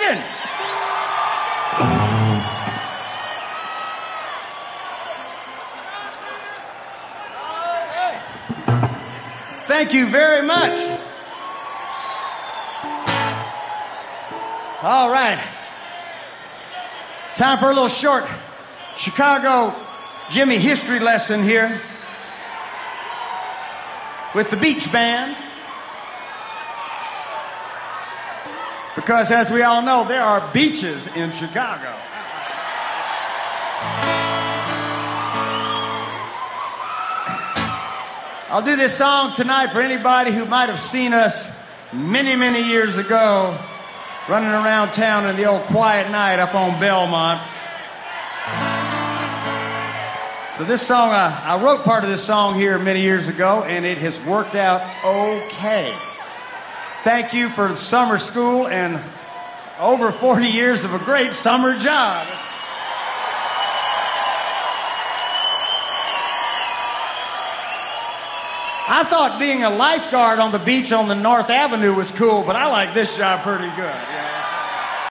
Morgan. Thank you very much. All right. Time for a little short Chicago Jimmy history lesson here with the Beach Band. Because as we all know, there are beaches in Chicago. I'll do this song tonight for anybody who might have seen us many, many years ago running around town in the old Quiet Night up on Belmont. So this song, I wrote part of this song here many years ago, and it has worked out okay. Thank you for summer school and over 40 years of a great summer job. I thought being a lifeguard on the beach on the North Avenue was cool, but I like this job pretty good. Yeah.